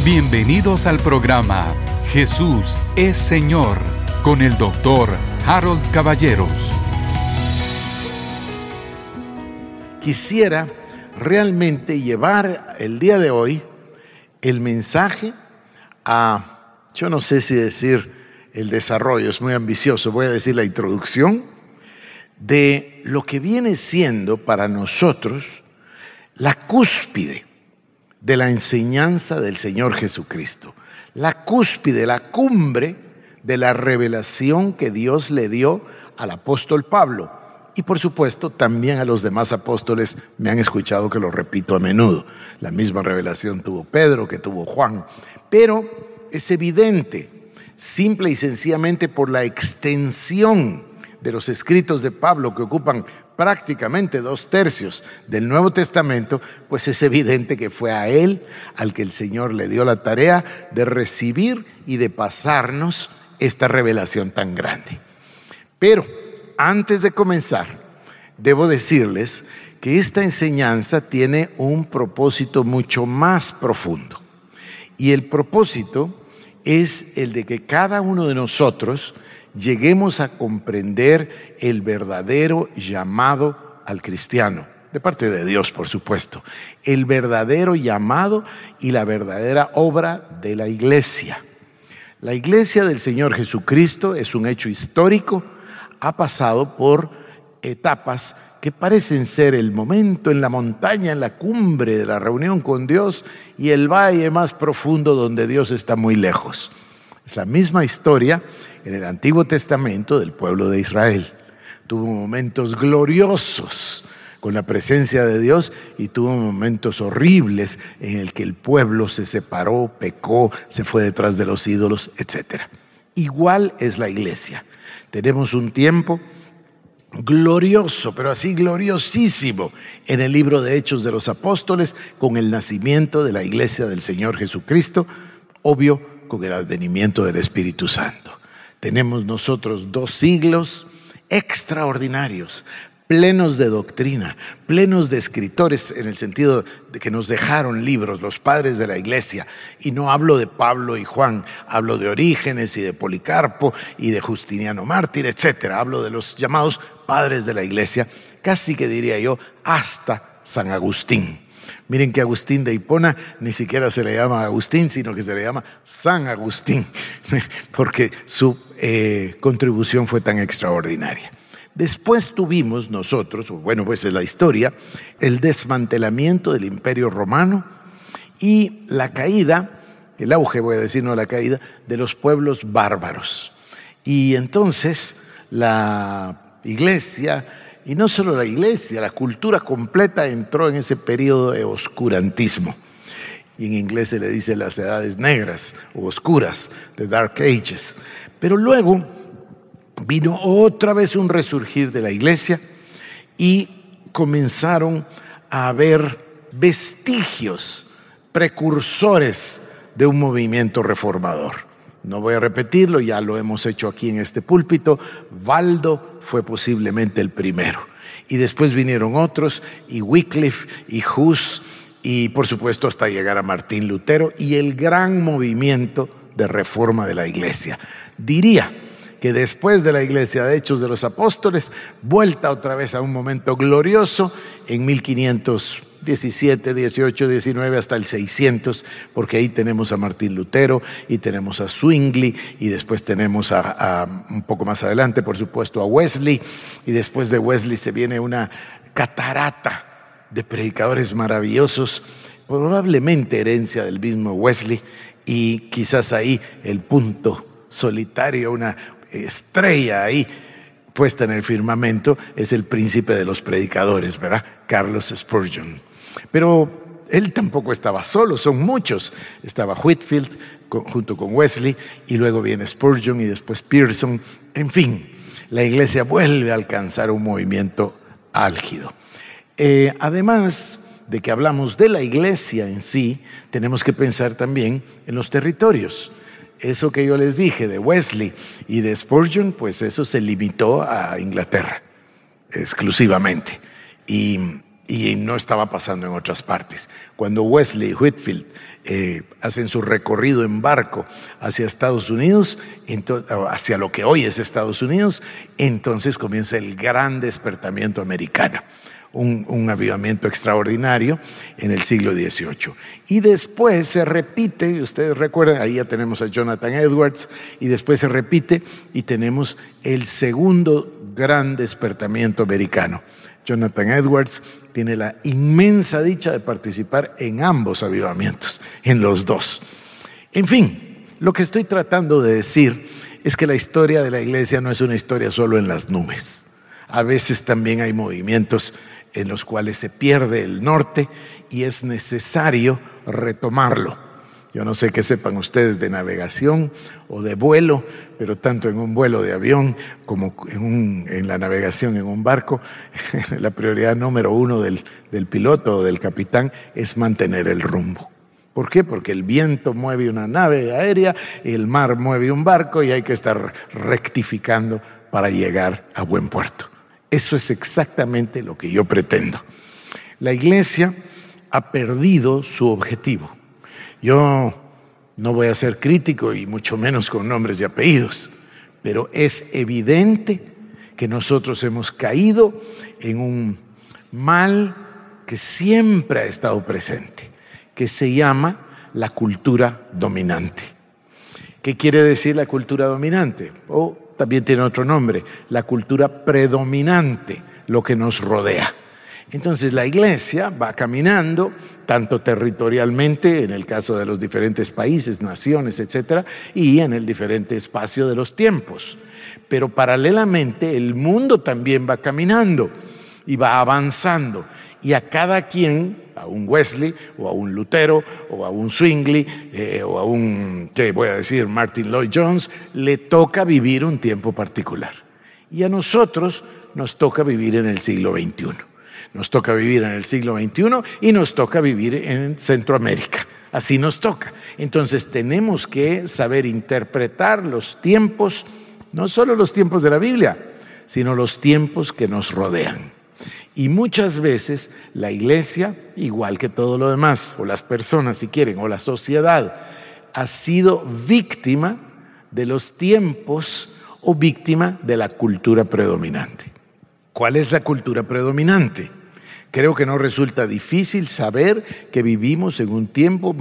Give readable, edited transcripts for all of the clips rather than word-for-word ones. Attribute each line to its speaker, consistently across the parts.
Speaker 1: Bienvenidos al programa Jesús es Señor con el doctor Harold Caballeros.
Speaker 2: Quisiera realmente llevar el día de hoy el mensaje yo no sé si decir el desarrollo, es muy ambicioso, voy a decir la introducción de lo que viene siendo para nosotros la cúspide de la enseñanza del Señor Jesucristo, la cúspide, la cumbre de la revelación que Dios le dio al apóstol Pablo. Y por supuesto también a los demás apóstoles, me han escuchado que lo repito a menudo. La misma revelación tuvo Pedro, que tuvo Juan. Pero es evidente, simple y sencillamente por la extensión de los escritos de Pablo, que ocupan prácticamente 2/3 del Nuevo Testamento, pues es evidente que fue a él al que el Señor le dio la tarea de recibir y de pasarnos esta revelación tan grande. Pero antes de comenzar, debo decirles que esta enseñanza tiene un propósito mucho más profundo. Y el propósito es el de que cada uno de nosotros lleguemos a comprender el verdadero llamado al cristiano, de parte de Dios, por supuesto, el verdadero llamado y la verdadera obra de la iglesia. La iglesia del Señor Jesucristo es un hecho histórico, ha pasado por etapas que parecen ser el momento en la montaña, en la cumbre de la reunión con Dios, y el valle más profundo donde Dios está muy lejos. Es la misma historia en el Antiguo Testamento del pueblo de Israel. Tuvo momentos gloriosos con la presencia de Dios y tuvo momentos horribles en el que el pueblo se separó, pecó, se fue detrás de los ídolos, etc. Igual es la iglesia. Tenemos un tiempo glorioso, pero así gloriosísimo, en el libro de Hechos de los Apóstoles, con el nacimiento de la iglesia del Señor Jesucristo, obvio, con el advenimiento del Espíritu Santo. Tenemos nosotros 2 siglos extraordinarios, plenos de doctrina, plenos de escritores, en el sentido de que nos dejaron libros, los padres de la iglesia. Y no hablo de Pablo y Juan, hablo de Orígenes y de Policarpo y de Justiniano Mártir, etc. Hablo de los llamados padres de la iglesia, casi que diría yo, hasta San Agustín. Miren que Agustín de Hipona ni siquiera se le llama Agustín, sino que se le llama San Agustín, porque su contribución fue tan extraordinaria. Después tuvimos nosotros, bueno, pues es la historia, el desmantelamiento del Imperio Romano y la caída, el auge, voy a decir, no la caída, de los pueblos bárbaros. Y entonces la iglesia, y no solo la iglesia, la cultura completa entró en ese periodo de oscurantismo. Y en inglés se le dice las edades negras o oscuras, the Dark Ages. Pero luego vino otra vez un resurgir de la iglesia y comenzaron a haber vestigios, precursores de un movimiento reformador. No voy a repetirlo, ya lo hemos hecho aquí en este púlpito. Waldo fue posiblemente el primero. Y después vinieron otros, y Wycliffe, y Hus, y por supuesto hasta llegar a Martín Lutero y el gran movimiento de reforma de la iglesia. Diría que después de la iglesia de Hechos de los Apóstoles, vuelta otra vez a un momento glorioso en 1517, 18, 19 hasta el 600, porque ahí tenemos a Martín Lutero y tenemos a Zwingli y después tenemos a un poco más adelante, por supuesto, a Wesley, y después de Wesley se viene una catarata de predicadores maravillosos, probablemente herencia del mismo Wesley, y quizás ahí el punto solitario, una estrella ahí puesta en el firmamento, es el príncipe de los predicadores, ¿verdad? Charles Spurgeon. Pero él tampoco estaba solo, son muchos. Estaba Whitefield junto con Wesley, y luego viene Spurgeon y después Pearson. En fin, la iglesia vuelve a alcanzar un movimiento álgido. Además de que hablamos de la iglesia en sí, tenemos que pensar también en los territorios. Eso que yo les dije de Wesley y de Spurgeon, pues eso se limitó a Inglaterra exclusivamente. Y y no estaba pasando en otras partes. Cuando Wesley y Whitefield hacen su recorrido en barco hacia Estados Unidos, hacia lo que hoy es Estados Unidos, entonces comienza el gran despertamiento americano. Un avivamiento extraordinario en el siglo XVIII. Y después se repite, ustedes recuerdan, ahí ya tenemos a Jonathan Edwards, y después se repite y tenemos el segundo gran despertamiento americano. Jonathan Edwards tiene la inmensa dicha de participar en ambos avivamientos, en los dos. En fin, lo que estoy tratando de decir es que la historia de la iglesia no es una historia solo en las nubes. A veces también hay movimientos en los cuales se pierde el norte y es necesario retomarlo. Yo no sé qué sepan ustedes de navegación o de vuelo, pero tanto en un vuelo de avión como en la navegación en un barco, la prioridad número uno del piloto o del capitán es mantener el rumbo. ¿Por qué? Porque el viento mueve una nave aérea, el mar mueve un barco y hay que estar rectificando para llegar a buen puerto. Eso es exactamente lo que yo pretendo. La iglesia ha perdido su objetivo. Yo no voy a ser crítico y mucho menos con nombres y apellidos, pero es evidente que nosotros hemos caído en un mal que siempre ha estado presente, que se llama la cultura dominante. ¿Qué quiere decir la cultura dominante? También tiene otro nombre, la cultura predominante, lo que nos rodea. Entonces la iglesia va caminando, tanto territorialmente, en el caso de los diferentes países, naciones, etcétera, y en el diferente espacio de los tiempos. Pero paralelamente el mundo también va caminando y va avanzando. Y a cada quien, a un Wesley, o a un Lutero, o a un Zwingli, o a un, ¿qué voy a decir?, Martin Lloyd Jones, le toca vivir un tiempo particular. Y a nosotros nos toca vivir en el siglo XXI. Nos toca vivir en el siglo XXI y nos toca vivir en Centroamérica. Así nos toca. Entonces tenemos que saber interpretar los tiempos, no solo los tiempos de la Biblia, sino los tiempos que nos rodean. Y muchas veces la iglesia, igual que todo lo demás, o las personas si quieren, o la sociedad, ha sido víctima de los tiempos o víctima de la cultura predominante. ¿Cuál es la cultura predominante? Creo que no resulta difícil saber que vivimos en un tiempo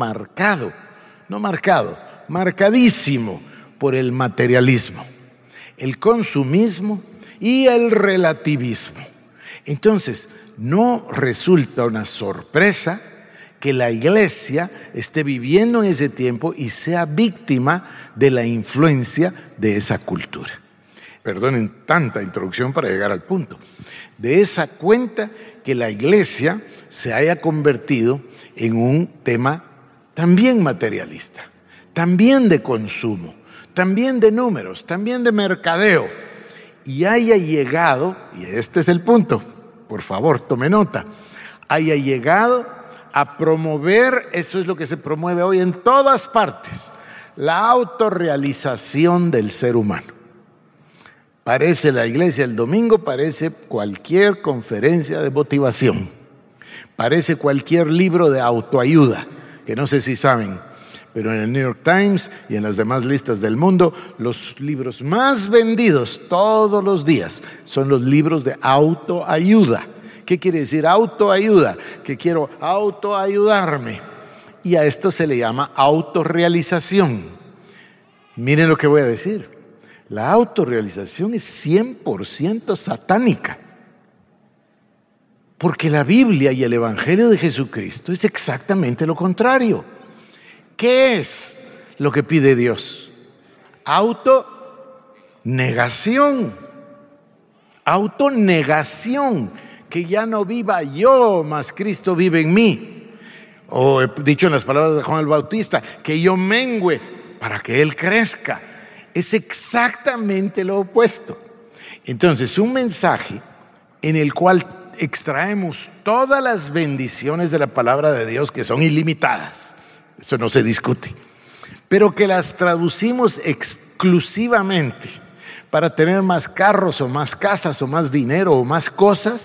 Speaker 2: marcadísimo por el materialismo, el consumismo y el relativismo. Entonces, no resulta una sorpresa que la iglesia esté viviendo en ese tiempo y sea víctima de la influencia de esa cultura. Perdonen tanta introducción para llegar al punto. De esa cuenta que la iglesia se haya convertido en un tema también materialista, también de consumo, también de números, también de mercadeo, y haya llegado, y este es el punto, por favor, tome nota, haya llegado a promover, eso es lo que se promueve hoy en todas partes, la autorrealización del ser humano. Parece la iglesia el domingo, parece cualquier conferencia de motivación, parece cualquier libro de autoayuda, que no sé si saben, pero en el New York Times y en las demás listas del mundo, los libros más vendidos todos los días son los libros de autoayuda. ¿Qué quiere decir autoayuda? Que quiero autoayudarme. Y a esto se le llama autorrealización. Miren lo que voy a decir. La autorrealización es 100% satánica. Porque la Biblia y el Evangelio de Jesucristo es exactamente lo contrario. ¿Qué es lo que pide Dios? Autonegación. Autonegación. Que ya no viva yo, mas Cristo vive en mí. O dicho en las palabras de Juan el Bautista, que yo mengüe para que Él crezca. Es exactamente lo opuesto. Entonces, un mensaje en el cual extraemos todas las bendiciones de la palabra de Dios, que son ilimitadas, eso no se discute, pero que las traducimos exclusivamente para tener más carros o más casas o más dinero o más cosas,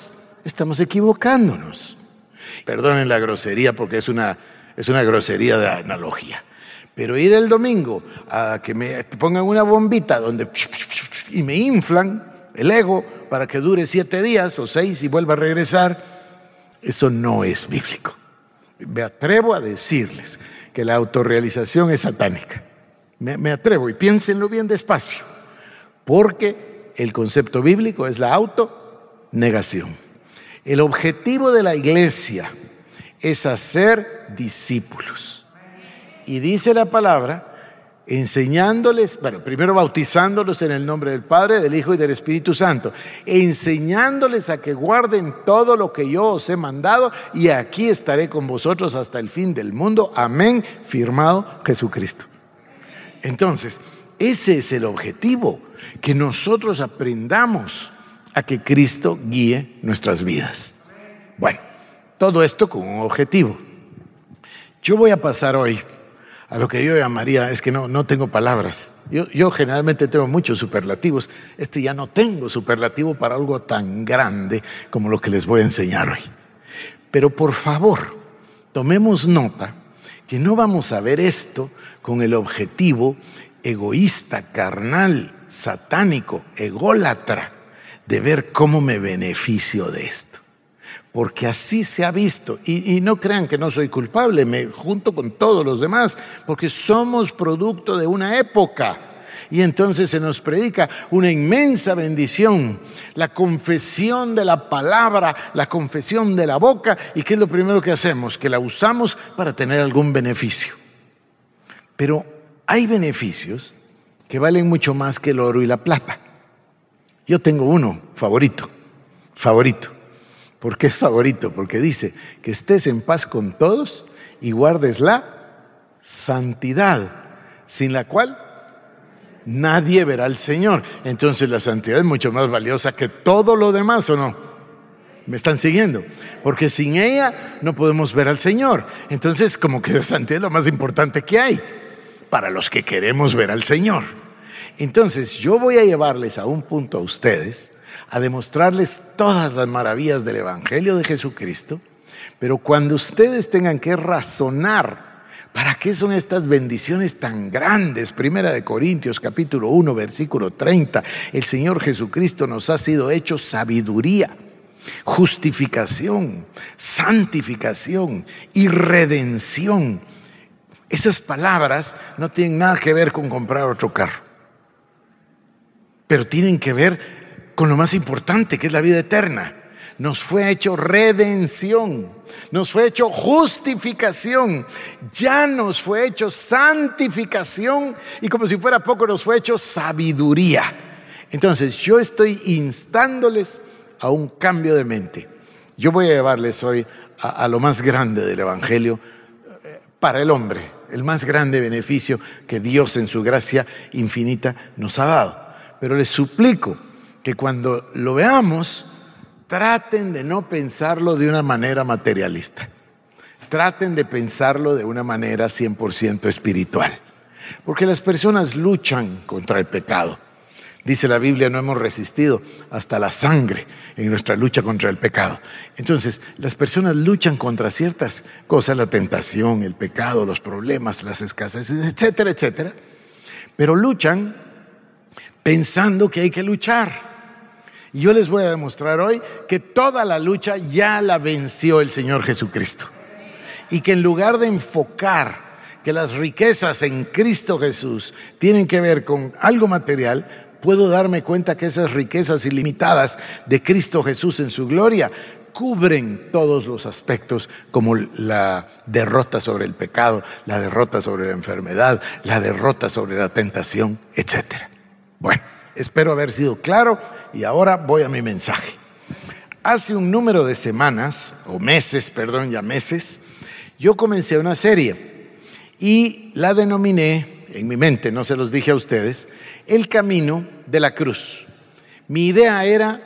Speaker 2: estamos equivocándonos. Perdonen la grosería porque es una grosería de analogía. Pero ir el domingo a que me pongan una bombita y me inflan el ego para que dure 7 días o 6 y vuelva a regresar, eso no es bíblico. Me atrevo a decirles que la autorrealización es satánica. Me atrevo, y piénsenlo bien despacio, porque el concepto bíblico es la autonegación. El objetivo de la iglesia es hacer discípulos. Y dice la palabra, enseñándoles, primero bautizándolos en el nombre del Padre, del Hijo y del Espíritu Santo, enseñándoles a que guarden todo lo que yo os he mandado, y aquí estaré con vosotros hasta el fin del mundo. Amén, firmado Jesucristo. Entonces, ese es el objetivo, que nosotros aprendamos a que Cristo guíe nuestras vidas. Bueno, todo esto con un objetivo. Yo voy a pasar hoy a lo que yo llamaría, es que no tengo palabras. Yo generalmente tengo muchos superlativos. Ya no tengo superlativo para algo tan grande como lo que les voy a enseñar hoy. Pero por favor, tomemos nota que no vamos a ver esto con el objetivo egoísta, carnal, satánico, ególatra, de ver cómo me beneficio de esto. Porque así se ha visto, y no crean que no soy culpable, me junto con todos los demás, porque somos producto de una época, y entonces se nos predica una inmensa bendición, la confesión de la palabra, la confesión de la boca. ¿Y qué es lo primero que hacemos? Que la usamos para tener algún beneficio. Pero hay beneficios que valen mucho más que el oro y la plata. Yo tengo uno favorito. ¿Por qué es favorito? Porque dice que estés en paz con todos y guardes la santidad, sin la cual nadie verá al Señor. Entonces la santidad es mucho más valiosa que todo lo demás, ¿o no? ¿Me están siguiendo? Porque sin ella no podemos ver al Señor. Entonces, como que la santidad es lo más importante que hay para los que queremos ver al Señor. Entonces, yo voy a llevarles a un punto a ustedes, a demostrarles todas las maravillas del Evangelio de Jesucristo, pero cuando ustedes tengan que razonar ¿para qué son estas bendiciones tan grandes? 1 Corintios capítulo 1 versículo 30, el Señor Jesucristo nos ha sido hecho sabiduría, justificación, santificación y redención. Esas palabras no tienen nada que ver con comprar otro carro, pero tienen que ver con lo más importante, que es la vida eterna. Nos fue hecho redención, nos fue hecho justificación, ya nos fue hecho santificación, y como si fuera poco, nos fue hecho sabiduría. Entonces yo estoy instándoles a un cambio de mente. Yo voy a llevarles hoy a lo más grande del Evangelio para el hombre, el más grande beneficio que Dios en su gracia infinita nos ha dado. Pero les suplico que cuando lo veamos, traten de no pensarlo de una manera materialista. Traten de pensarlo de una manera 100% espiritual. Porque las personas luchan contra el pecado. Dice la Biblia, no hemos resistido hasta la sangre en nuestra lucha contra el pecado. Entonces, las personas luchan contra ciertas cosas, la tentación, el pecado, los problemas, las escaseces, etcétera, etcétera. Pero luchan pensando que hay que luchar. Y yo les voy a demostrar hoy que toda la lucha ya la venció el Señor Jesucristo. Y que en lugar de enfocar que las riquezas en Cristo Jesús tienen que ver con algo material, puedo darme cuenta que esas riquezas ilimitadas de Cristo Jesús en su gloria cubren todos los aspectos, como la derrota sobre el pecado, la derrota sobre la enfermedad, la derrota sobre la tentación, etcétera. Bueno, espero haber sido claro y ahora voy a mi mensaje. Hace un número de semanas, o meses, yo comencé una serie y la denominé, en mi mente, no se los dije a ustedes, El Camino de la Cruz. Mi idea era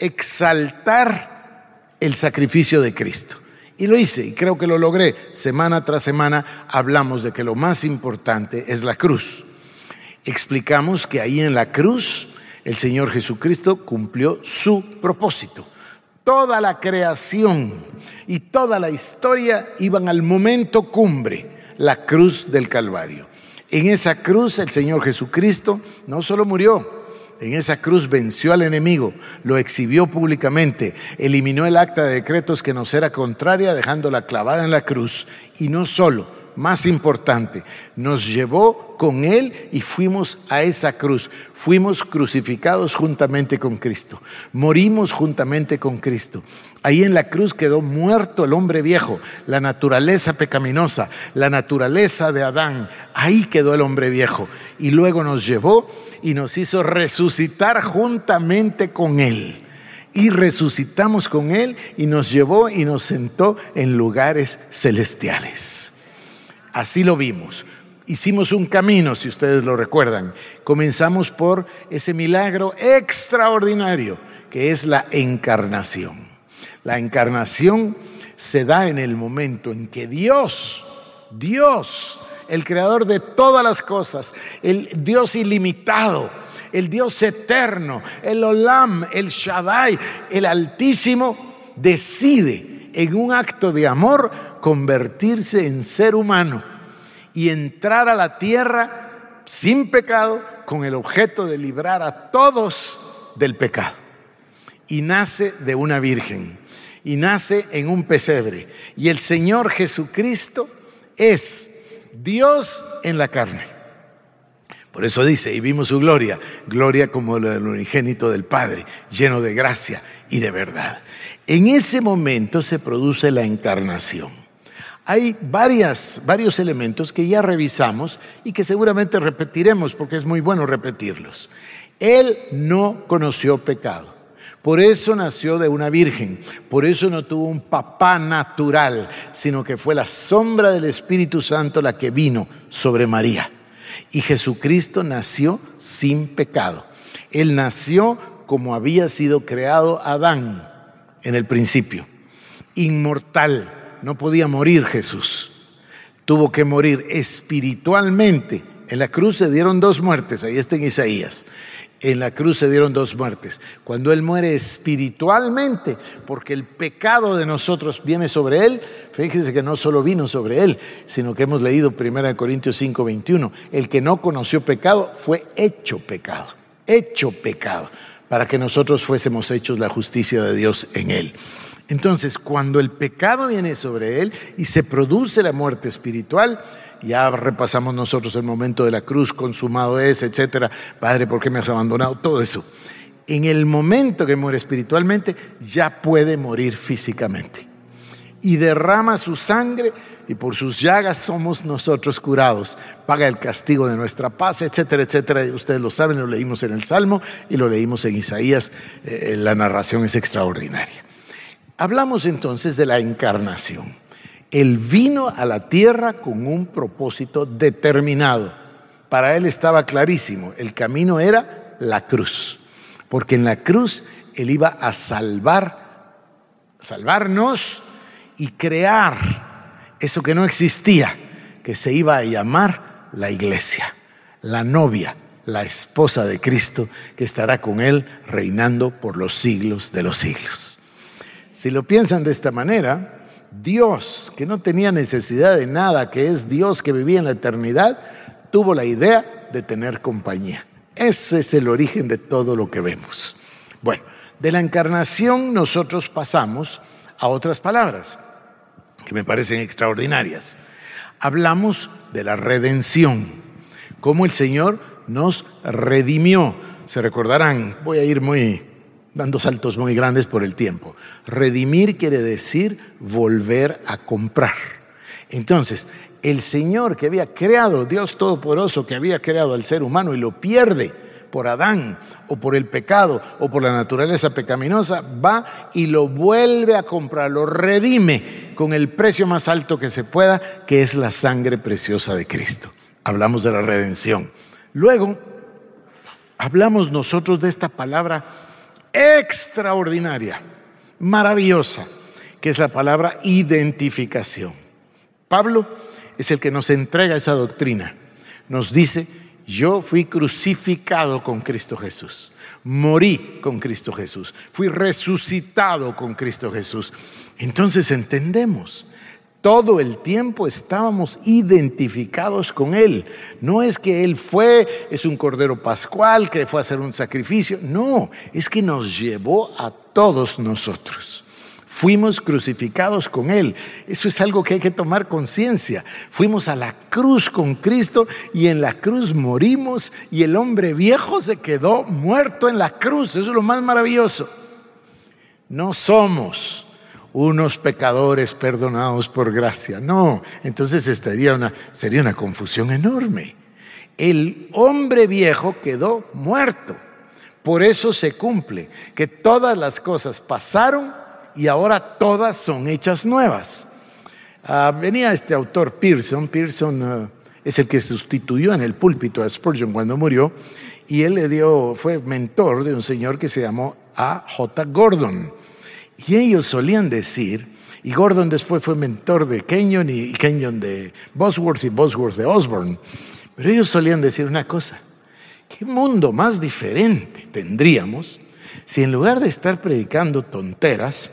Speaker 2: exaltar el sacrificio de Cristo. Y lo hice, y creo que lo logré. Semana tras semana hablamos de que lo más importante es la cruz. Explicamos que ahí en la cruz el Señor Jesucristo cumplió su propósito. toda la creación y toda la historia iban al momento cumbre, la cruz del Calvario. En esa cruz el Señor Jesucristo no solo murió, en esa cruz venció al enemigo, lo exhibió públicamente, eliminó el acta de decretos que nos era contraria, dejándola clavada en la cruz. Y no solo, más importante, nos llevó con Él y fuimos a esa cruz. Fuimos crucificados juntamente con Cristo, morimos juntamente con Cristo. Ahí en la cruz quedó muerto el hombre viejo, la naturaleza pecaminosa, la naturaleza de Adán. Ahí quedó el hombre viejo. Y luego nos llevó y nos hizo resucitar juntamente con Él. Y resucitamos con Él y nos llevó y nos sentó en lugares celestiales. Así lo vimos. Hicimos un camino, si ustedes lo recuerdan. Comenzamos por ese milagro extraordinario que es la encarnación. La encarnación se da en el momento en que Dios, el creador de todas las cosas, el Dios ilimitado, el Dios eterno, el Olam, el Shaddai, el Altísimo, decide en un acto de amor convertirse en ser humano y entrar a la tierra sin pecado con el objeto de librar a todos del pecado. Y nace de una virgen. Y nace en un pesebre. Y el Señor Jesucristo es Dios en la carne. Por eso dice, y vimos su gloria, gloria como la del unigénito del Padre, lleno de gracia y de verdad. En ese momento se produce la encarnación. Hay varios elementos que ya revisamos y que seguramente repetiremos porque es muy bueno repetirlos. Él no conoció pecado. Por eso nació de una virgen, por eso no tuvo un papá natural, sino que fue la sombra del Espíritu Santo la que vino sobre María. Y Jesucristo nació sin pecado. Él nació como había sido creado Adán en el principio, inmortal, no podía morir Jesús. Tuvo que morir espiritualmente. En la cruz se dieron 2 muertes, ahí está en Isaías. En la cruz se dieron 2 muertes. Cuando Él muere espiritualmente, porque el pecado de nosotros viene sobre Él, fíjense que no solo vino sobre Él, sino que hemos leído 1 Corintios 5:21. El que no conoció pecado fue hecho pecado, para que nosotros fuésemos hechos la justicia de Dios en Él. Entonces, cuando el pecado viene sobre Él y se produce la muerte espiritual, ya repasamos nosotros el momento de la cruz, consumado es, etcétera. Padre, ¿por qué me has abandonado? Todo eso. En el momento que muere espiritualmente, ya puede morir físicamente. Y derrama su sangre y por sus llagas somos nosotros curados. Paga el castigo de nuestra paz, etcétera, etcétera. Ustedes lo saben, lo leímos en el Salmo y lo leímos en Isaías. La narración es extraordinaria. Hablamos entonces de la encarnación. Él vino a la tierra con un propósito determinado. Para Él estaba clarísimo, el camino era la cruz. Porque en la cruz Él iba a salvarnos y crear eso que no existía, que se iba a llamar la iglesia, la novia, la esposa de Cristo, que estará con Él reinando por los siglos de los siglos. Si lo piensan de esta manera, Dios, que no tenía necesidad de nada, que es Dios que vivía en la eternidad, tuvo la idea de tener compañía. Ese es el origen de todo lo que vemos. Bueno, de la encarnación nosotros pasamos a otras palabras que me parecen extraordinarias. Hablamos de la redención, cómo el Señor nos redimió. Se recordarán, voy a ir dando saltos muy grandes por el tiempo. Redimir quiere decir volver a comprar. Entonces, el Señor que había creado, Dios Todopoderoso que había creado al ser humano y lo pierde por Adán o por el pecado o por la naturaleza pecaminosa, va y lo vuelve a comprar, lo redime con el precio más alto que se pueda, que es la sangre preciosa de Cristo. Hablamos de la redención. Luego, hablamos nosotros de esta palabra extraordinaria, maravillosa, que es la palabra identificación. Pablo es el que nos entrega esa doctrina. Nos dice, yo fui crucificado con Cristo Jesús. Morí con Cristo Jesús. Fui resucitado con Cristo Jesús. Entonces entendemos. Todo el tiempo estábamos identificados con Él. No es que Él es un cordero pascual que fue a hacer un sacrificio. No, es que nos llevó a todos nosotros. Fuimos crucificados con Él. Eso es algo que hay que tomar conciencia. Fuimos a la cruz con Cristo y en la cruz morimos y el hombre viejo se quedó muerto en la cruz. Eso es lo más maravilloso. No somos unos pecadores perdonados por gracia. No, entonces sería una confusión enorme. El hombre viejo quedó muerto. Por eso se cumple que todas las cosas pasaron y ahora todas son hechas nuevas. Venía este autor Pearson es el que sustituyó en el púlpito a Spurgeon cuando murió, y él fue mentor de un señor que se llamó A.J. Gordon. Y ellos solían decir, y Gordon después fue mentor de Kenyon y Kenyon de Bosworth y Bosworth de Osborne, pero ellos solían decir una cosa: ¿qué mundo más diferente tendríamos si en lugar de estar predicando tonteras,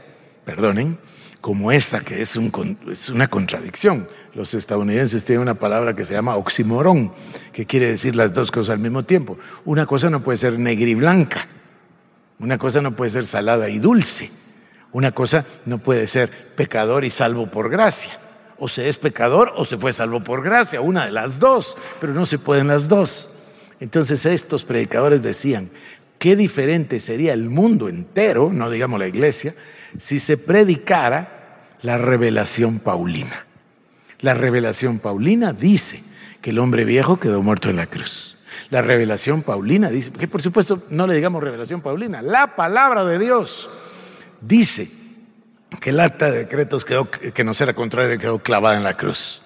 Speaker 2: como esta que es una contradicción? Los estadounidenses tienen una palabra que se llama oxímoron, que quiere decir las dos cosas al mismo tiempo. Una cosa no puede ser negra y blanca, una cosa no puede ser salada y dulce. Una cosa no puede ser pecador y salvo por gracia. O se es pecador o se fue salvo por gracia, una de las dos, pero no se pueden las dos. Entonces estos predicadores decían, qué diferente sería el mundo entero, no digamos la iglesia, si se predicara la revelación paulina. La revelación paulina dice que el hombre viejo quedó muerto en la cruz. La revelación paulina dice, que por supuesto no le digamos revelación paulina, la palabra de Dios dice que el acta de decretos que nos era contrario quedó clavada en la cruz.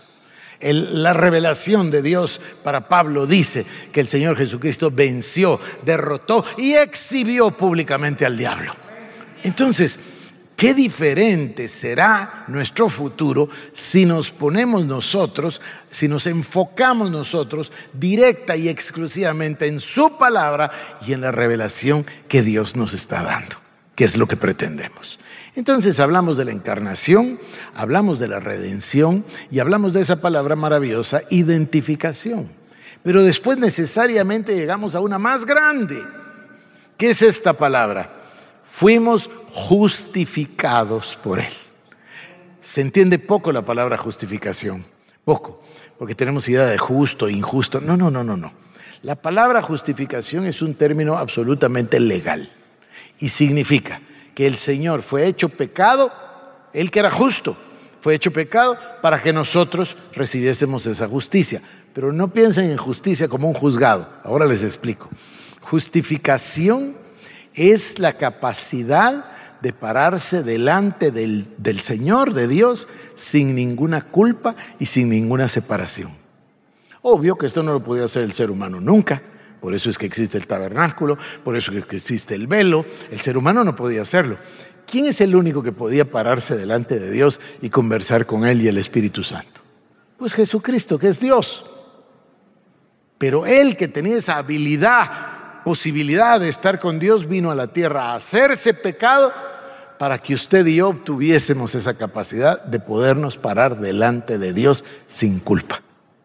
Speaker 2: La revelación de Dios para Pablo dice que el Señor Jesucristo venció, derrotó y exhibió públicamente al diablo. Entonces, qué diferente será nuestro futuro si nos ponemos nosotros, si nos enfocamos nosotros directa y exclusivamente en su palabra y en la revelación que Dios nos está dando, que es lo que pretendemos. Entonces hablamos de la encarnación, hablamos de la redención y hablamos de esa palabra maravillosa, identificación. Pero después necesariamente llegamos a una más grande. ¿Qué es esta palabra? Fuimos justificados por Él. Se entiende poco la palabra justificación, poco, porque tenemos idea de justo, injusto. No. La palabra justificación es un término absolutamente legal y significa que el Señor fue hecho pecado, Él que era justo, fue hecho pecado para que nosotros recibiésemos esa justicia. Pero no piensen en justicia como un juzgado. Ahora les explico. Justificación es la capacidad de pararse delante del Señor, de Dios, sin ninguna culpa y sin ninguna separación. Obvio que esto no lo podía hacer el ser humano nunca. Por eso es que existe el tabernáculo, por eso es que existe el velo. El ser humano no podía hacerlo. ¿Quién es el único que podía pararse delante de Dios y conversar con Él y el Espíritu Santo? Pues Jesucristo, que es Dios. Pero Él, que tenía esa habilidad, posibilidad de estar con Dios, vino a la tierra a hacerse pecado para que usted y yo obtuviésemos esa capacidad de podernos parar delante de Dios sin culpa.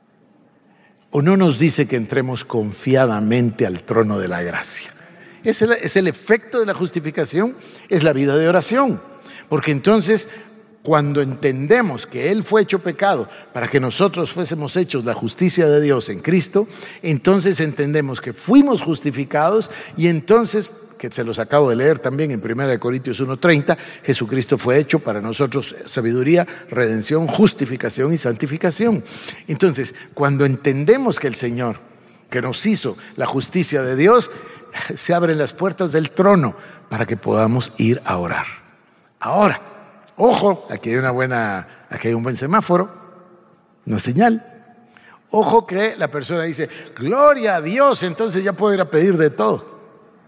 Speaker 2: ¿O no nos dice que entremos confiadamente al trono de la gracia? Es el efecto de la justificación, es la vida de oración. Porque entonces, cuando entendemos que Él fue hecho pecado para que nosotros fuésemos hechos la justicia de Dios en Cristo, entonces entendemos que fuimos justificados y entonces, que se los acabo de leer también en 1 Corintios 1:30, Jesucristo fue hecho para nosotros sabiduría, redención, justificación y santificación. Entonces, cuando entendemos que el Señor, que nos hizo la justicia de Dios, se abren las puertas del trono para que podamos ir a orar. Ahora, ojo, aquí hay un buen semáforo, una señal. Ojo que la persona dice, gloria a Dios, entonces ya puedo ir a pedir de todo.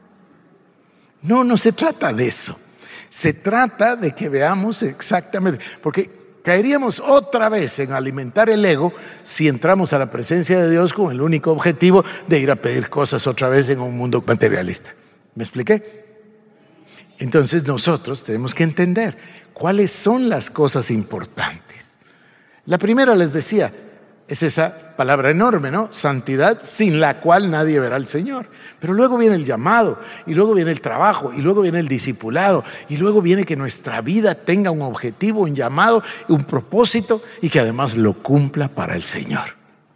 Speaker 2: No se trata de eso. Se trata de que veamos exactamente, porque caeríamos otra vez en alimentar el ego si entramos a la presencia de Dios con el único objetivo de ir a pedir cosas otra vez en un mundo materialista. ¿Me expliqué? Entonces nosotros tenemos que entender cuáles son las cosas importantes. La primera, les decía, es esa palabra enorme, ¿no? Santidad, sin la cual nadie verá al Señor. Pero luego viene el llamado, y luego viene el trabajo, y luego viene el discipulado, y luego viene que nuestra vida tenga un objetivo, un llamado, un propósito, y que además lo cumpla para el Señor.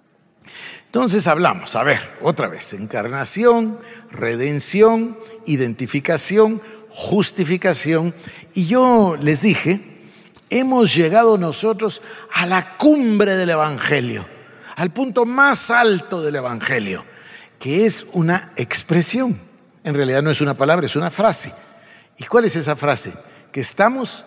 Speaker 2: Entonces hablamos, a ver, otra vez, encarnación, redención, identificación, justificación. Y yo les dije, hemos llegado nosotros a la cumbre del Evangelio, al punto más alto del Evangelio, que es una expresión. En realidad no es una palabra, es una frase. ¿Y cuál es esa frase? Que estamos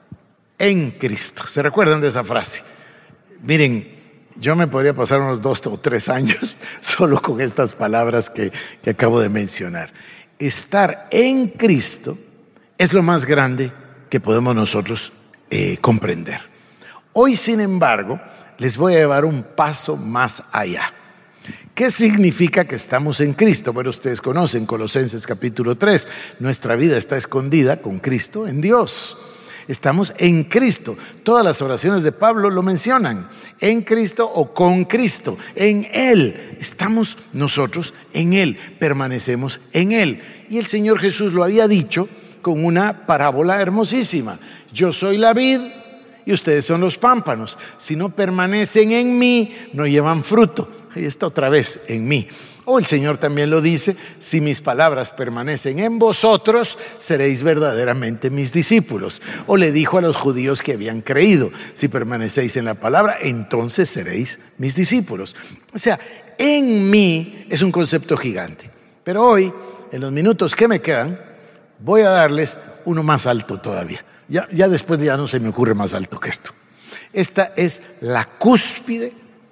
Speaker 2: en Cristo. ¿Se recuerdan de esa frase? Miren, yo me podría pasar unos 2 o 3 años solo con estas palabras que acabo de mencionar. Estar en Cristo es lo más grande que podemos nosotros comprender. Hoy, sin embargo, les voy a llevar un paso más allá. ¿Qué significa que estamos en Cristo? Bueno, ustedes conocen Colosenses capítulo 3. Nuestra vida está escondida con Cristo en Dios. Estamos en Cristo. Todas las oraciones de Pablo lo mencionan. En Cristo o con Cristo. En Él. Estamos nosotros en Él. Permanecemos en Él. Y el Señor Jesús lo había dicho con una parábola hermosísima. Yo soy la vid y ustedes son los pámpanos. Si no permanecen en mí, no llevan fruto. Ahí está otra vez, en mí. O el Señor también lo dice, si mis palabras permanecen en vosotros, seréis verdaderamente mis discípulos. O le dijo a los judíos que habían creído, si permanecéis en la palabra, entonces seréis mis discípulos. O sea, en mí es un concepto gigante. Pero hoy, en los minutos que me quedan, voy a darles uno más alto todavía. Ya después ya no se me ocurre más alto que esto. Esta es la cúspide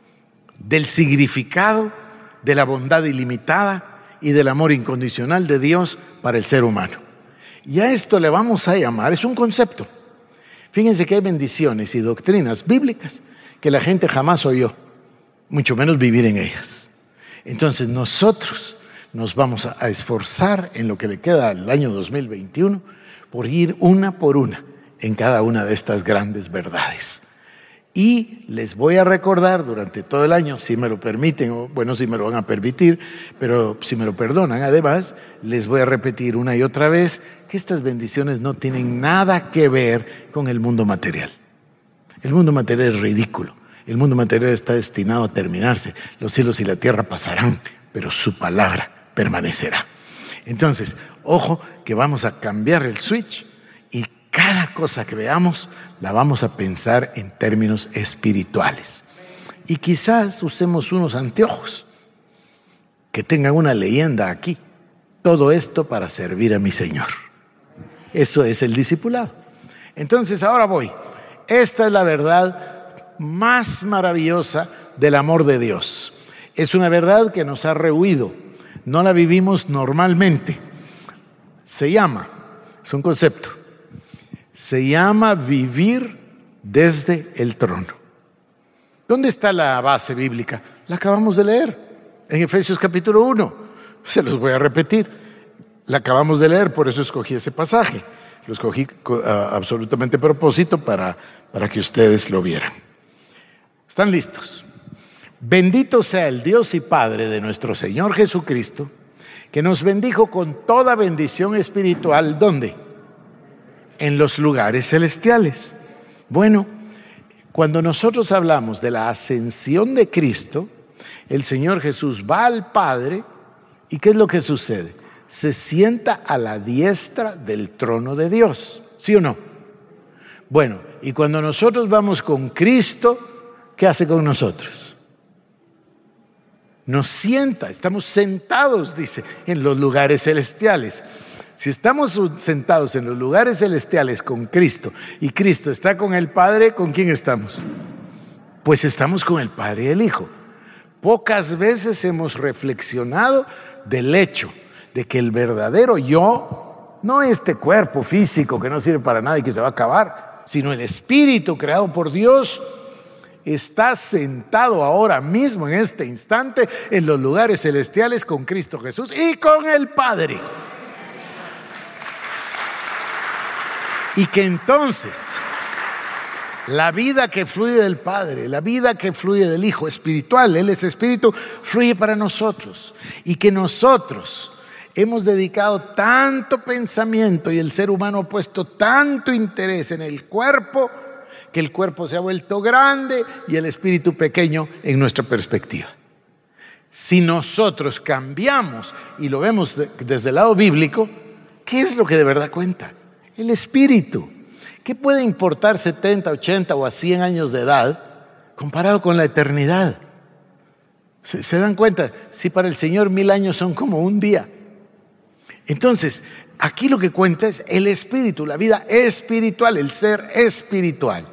Speaker 2: del significado de la bondad ilimitada y del amor incondicional de Dios para el ser humano. Y a esto le vamos a llamar, es un concepto. Fíjense que hay bendiciones y doctrinas bíblicas que la gente jamás oyó, mucho menos vivir en ellas. Entonces nosotros nos vamos a esforzar en lo que le queda al año 2021 por ir una por una en cada una de estas grandes verdades. Y les voy a recordar durante todo el año, si me lo permiten, o bueno, si me lo van a permitir, pero si me lo perdonan, además, les voy a repetir una y otra vez que estas bendiciones no tienen nada que ver con el mundo material. El mundo material es ridículo. El mundo material está destinado a terminarse. Los cielos y la tierra pasarán, pero su palabra permanecerá. Entonces, ojo que vamos a cambiar el switch y cada cosa que veamos la vamos a pensar en términos espirituales. Y quizás usemos unos anteojos que tengan una leyenda aquí. Todo esto para servir a mi Señor. Eso es el discipulado. Entonces ahora voy. Esta es la verdad más maravillosa del amor de Dios. Es una verdad que nos ha rehuido. No la vivimos normalmente. Se llama, es un concepto, se llama vivir desde el trono. ¿Dónde está la base bíblica? La acabamos de leer en Efesios capítulo 1. Se los voy a repetir. La acabamos de leer, por eso escogí ese pasaje. Lo escogí absolutamente a propósito para que ustedes lo vieran. ¿Están listos? Bendito sea el Dios y Padre de nuestro Señor Jesucristo, que nos bendijo con toda bendición espiritual. ¿Dónde? En los lugares celestiales. Bueno, cuando nosotros hablamos de la ascensión de Cristo, el Señor Jesús va al Padre, ¿y qué es lo que sucede? Se sienta a la diestra del trono de Dios, ¿sí o no? Bueno, y cuando nosotros vamos con Cristo, ¿qué hace con nosotros? Nos sienta, estamos sentados, dice, en los lugares celestiales. Si estamos sentados en los lugares celestiales con Cristo y Cristo está con el Padre, ¿con quién estamos? Pues estamos con el Padre y el Hijo. Pocas veces hemos reflexionado del hecho de que el verdadero yo, no este cuerpo físico que no sirve para nada y que se va a acabar, sino el espíritu creado por Dios, está sentado ahora mismo en este instante en los lugares celestiales con Cristo Jesús y con el Padre. Y que entonces la vida que fluye del Padre, la vida que fluye del Hijo espiritual, Él es espíritu, fluye para nosotros. Y que nosotros hemos dedicado tanto pensamiento y el ser humano ha puesto tanto interés en el cuerpo, que el cuerpo se ha vuelto grande y el espíritu pequeño en nuestra perspectiva. Si nosotros cambiamos y lo vemos desde el lado bíblico, ¿qué es lo que de verdad cuenta? El espíritu. ¿Qué puede importar 70, 80 o a 100 años de edad comparado con la eternidad? ¿Se dan cuenta? Si para el Señor 1000 años son como un día. Entonces, aquí lo que cuenta es el espíritu, la vida espiritual, el ser espiritual.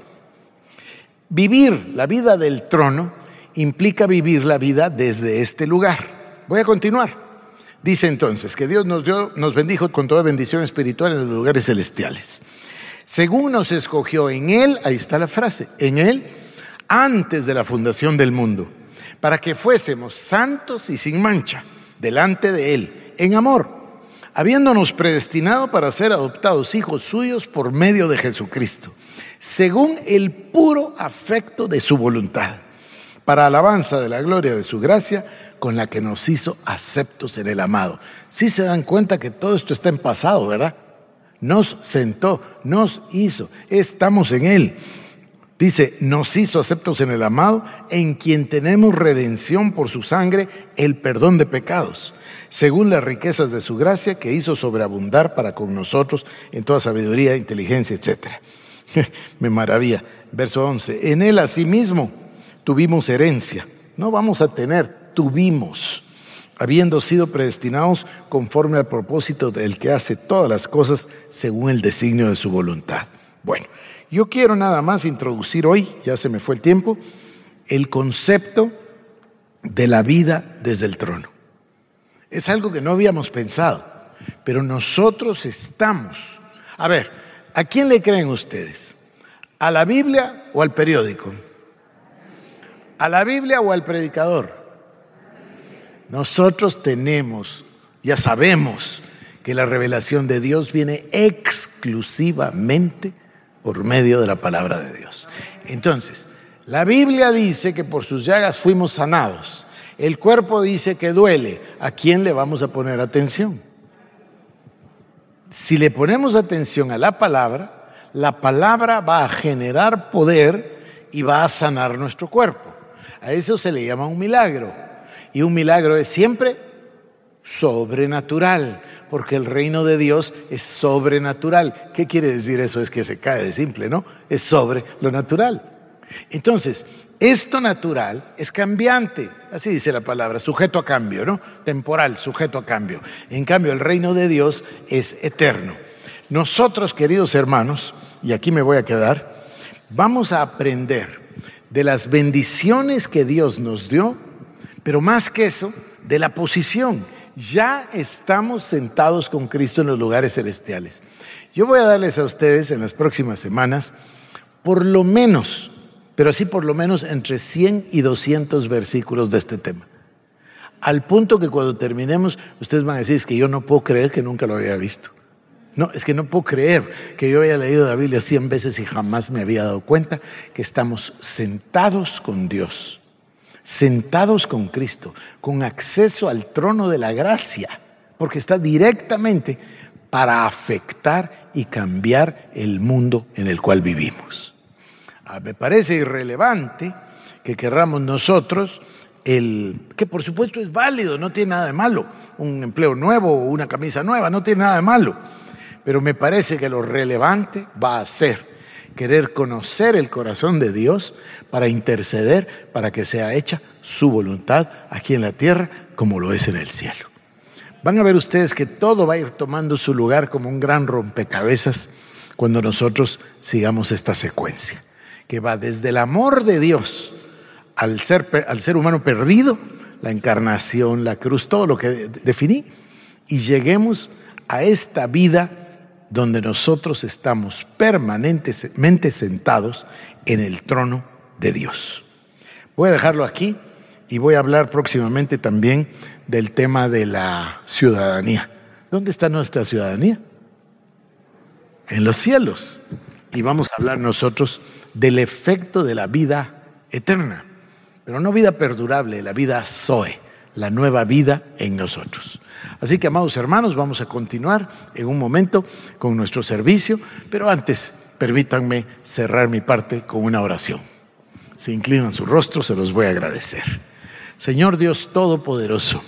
Speaker 2: Vivir la vida del trono implica vivir la vida desde este lugar. Voy a continuar. Dice entonces que Dios nos bendijo con toda bendición espiritual en los lugares celestiales. Según nos escogió en Él, ahí está la frase, en Él, antes de la fundación del mundo, para que fuésemos santos y sin mancha delante de Él, en amor, habiéndonos predestinado para ser adoptados hijos suyos por medio de Jesucristo, según el puro afecto de su voluntad, para alabanza de la gloria de su gracia, con la que nos hizo aceptos en el amado. Sí se dan cuenta que todo esto está en pasado, ¿verdad? Nos sentó, nos hizo, estamos en Él. Dice, nos hizo aceptos en el amado, en quien tenemos redención por su sangre, el perdón de pecados, según las riquezas de su gracia, que hizo sobreabundar para con nosotros en toda sabiduría, inteligencia, etc. Me maravilla. Verso 11, en Él asimismo tuvimos herencia. No vamos a tener, tuvimos, habiendo sido predestinados conforme al propósito del que hace todas las cosas según el designio de su voluntad. Bueno, yo quiero nada más introducir hoy, ya se me fue el tiempo, el concepto de la vida desde el trono. Es algo que no habíamos pensado, pero nosotros estamos. A ver, ¿a quién le creen ustedes? ¿A la Biblia o al periódico? ¿A la Biblia o al predicador? Nosotros tenemos, ya sabemos que la revelación de Dios viene exclusivamente por medio de la palabra de Dios. Entonces, la Biblia dice que por sus llagas fuimos sanados. El cuerpo dice que duele. ¿A quién le vamos a poner atención? Si le ponemos atención a la palabra va a generar poder y va a sanar nuestro cuerpo. A eso se le llama un milagro. Y un milagro es siempre sobrenatural, porque el reino de Dios es sobrenatural. ¿Qué quiere decir eso? Es que se cae de simple, ¿no? Es sobre lo natural. Entonces, esto natural es cambiante, así dice la palabra, sujeto a cambio, ¿no? Temporal, sujeto a cambio. En cambio, el reino de Dios es eterno. Nosotros, queridos hermanos, y aquí me voy a quedar, vamos a aprender de las bendiciones que Dios nos dio, pero más que eso, de la posición. Ya estamos sentados con Cristo en los lugares celestiales. Yo voy a darles a ustedes en las próximas semanas, por lo menos, pero sí por lo menos entre 100 y 200 versículos de este tema. Al punto que cuando terminemos, ustedes van a decir, es que yo no puedo creer que nunca lo había visto. No, es que no puedo creer que yo haya leído la Biblia 100 veces y jamás me había dado cuenta que estamos sentados con Dios, sentados con Cristo, con acceso al trono de la gracia, porque está directamente para afectar y cambiar el mundo en el cual vivimos. Me parece irrelevante que querramos nosotros, que por supuesto es válido, no tiene nada de malo, un empleo nuevo o una camisa nueva, no tiene nada de malo, pero me parece que lo relevante va a ser querer conocer el corazón de Dios para interceder para que sea hecha su voluntad aquí en la tierra como lo es en el cielo. Van a ver ustedes que todo va a ir tomando su lugar como un gran rompecabezas cuando nosotros sigamos esta secuencia, que va desde el amor de Dios al ser humano perdido, la encarnación, la cruz, todo lo que definí, y lleguemos a esta vida donde nosotros estamos permanentemente sentados en el trono de Dios. Voy a dejarlo aquí y voy a hablar próximamente también del tema de la ciudadanía. ¿Dónde está nuestra ciudadanía? en los cielos. Y vamos a hablar nosotros del efecto de la vida eterna, pero no vida perdurable, la vida Zoe, la nueva vida en nosotros. Así que, amados hermanos, vamos a continuar en un momento con nuestro servicio, pero antes permítanme cerrar mi parte con una oración. Se inclinan su rostro, se los voy a agradecer. Señor Dios Todopoderoso,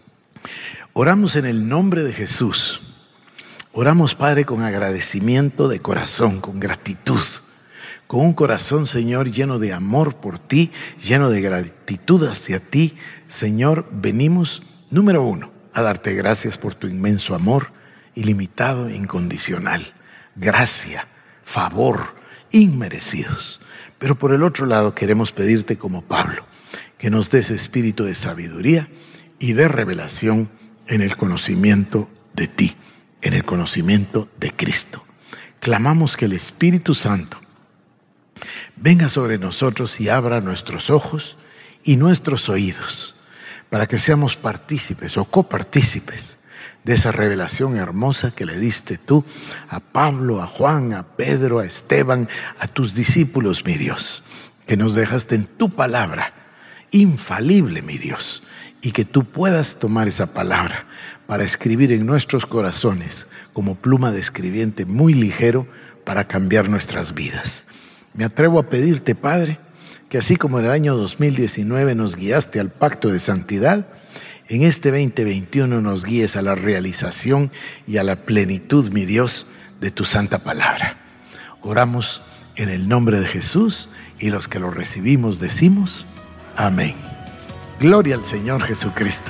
Speaker 2: oramos en el nombre de Jesús. Oramos, Padre, con agradecimiento de corazón, con gratitud, con un corazón, Señor, lleno de amor por ti, lleno de gratitud hacia ti. Señor, venimos, número uno, a darte gracias por tu inmenso amor, ilimitado e incondicional. Gracia, favor, inmerecidos. Pero por el otro lado queremos pedirte como Pablo, que nos des espíritu de sabiduría y de revelación en el conocimiento de ti, en el conocimiento de Cristo. Clamamos que el Espíritu Santo venga sobre nosotros y abra nuestros ojos y nuestros oídos para que seamos partícipes o copartícipes de esa revelación hermosa que le diste tú a Pablo, a Juan, a Pedro, a Esteban, a tus discípulos, mi Dios, que nos dejaste en tu palabra infalible, mi Dios, y que tú puedas tomar esa palabra para escribir en nuestros corazones como pluma de escribiente muy ligero para cambiar nuestras vidas. Me atrevo a pedirte, Padre, que así como en el año 2019 nos guiaste al pacto de santidad, en este 2021 nos guíes a la realización y a la plenitud, mi Dios, de tu santa palabra. Oramos en el nombre de Jesús y los que lo recibimos decimos amén. Gloria al Señor Jesucristo.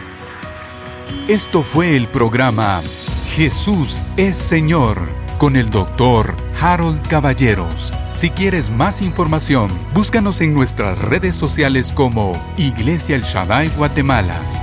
Speaker 1: Esto fue el programa Jesús es Señor con el doctor Harold Caballeros. Si quieres más información, búscanos en nuestras redes sociales como Iglesia El Shaddai Guatemala.